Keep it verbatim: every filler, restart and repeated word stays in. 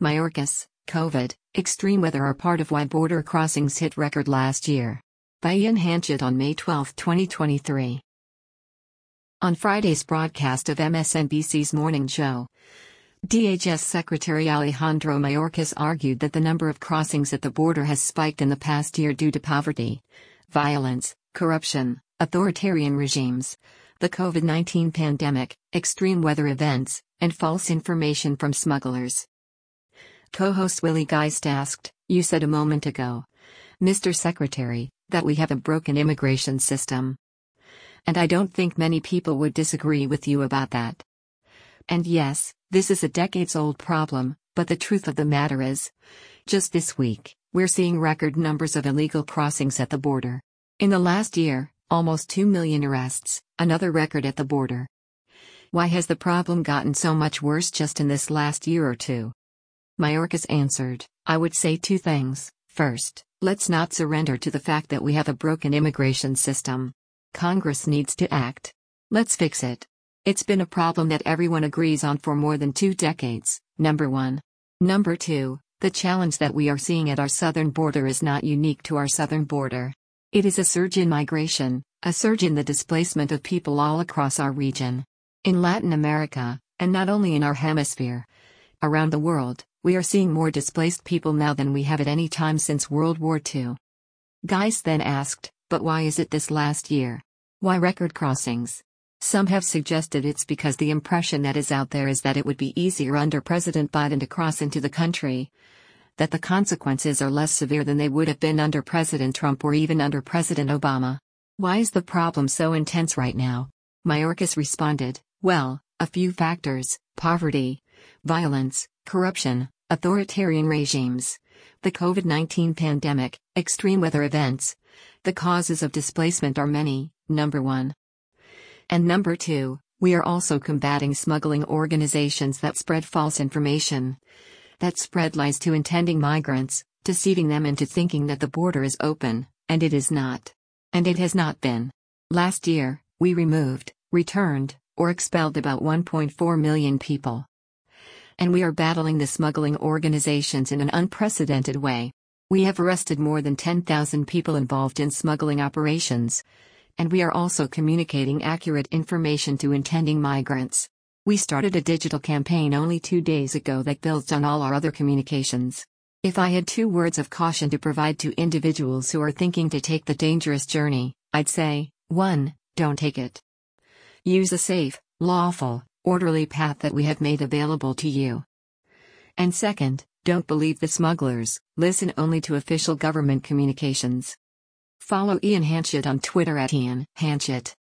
Mayorkas, COVID, extreme weather are part of why border crossings hit record last year. By Ian Hanchett on May twelfth, twenty twenty-three. On Friday's broadcast of M S N B C's Morning Joe, D H S Secretary Alejandro Mayorkas argued that the number of crossings at the border has spiked in the past year due to poverty, violence, corruption, authoritarian regimes, the COVID nineteen pandemic, extreme weather events, and false information from smugglers. Co-host Willie Geist asked, "You said a moment ago, Mister Secretary, that we have a broken immigration system. And I don't think many people would disagree with you about that. And yes, this is a decades-old problem, but the truth of the matter is, just this week, we're seeing record numbers of illegal crossings at the border. In the last year, almost two million arrests, another record at the border. Why has the problem gotten so much worse just in this last year or two?" Mayorkas answered, "I would say two things. First, let's not surrender to the fact that we have a broken immigration system. Congress needs to act. Let's fix it. It's been a problem that everyone agrees on for more than two decades, number one. Number two, the challenge that we are seeing at our southern border is not unique to our southern border. It is a surge in migration, a surge in the displacement of people all across our region. In Latin America, and not only in our hemisphere. Around the world, we are seeing more displaced people now than we have at any time since World War Two. Geist then asked, "But why is it this last year? Why record crossings?" Some have suggested it's because the impression that is out there is that it would be easier under President Biden to cross into the country. That the consequences are less severe than they would have been under President Trump or even under President Obama. Why is the problem so intense right now? Mayorkas responded, "Well, a few factors: poverty, violence, corruption, authoritarian regimes, the COVID nineteen pandemic, extreme weather events. The causes of displacement are many, number one. And number two, we are also combating smuggling organizations that spread false information, that spread lies to intending migrants, deceiving them into thinking that the border is open, and it is not. And it has not been. Last year, we removed, returned, or expelled about one point four million people. And we are battling the smuggling organizations in an unprecedented way. We have arrested more than ten thousand people involved in smuggling operations. And we are also communicating accurate information to intending migrants. We started a digital campaign only two days ago that builds on all our other communications. If I had two words of caution to provide to individuals who are thinking to take the dangerous journey, I'd say, one, don't take it. Use a safe, lawful, orderly path that we have made available to you. And second, don't believe the smugglers, listen only to official government communications." Follow Ian Hanchett on Twitter at Ian Hanchett.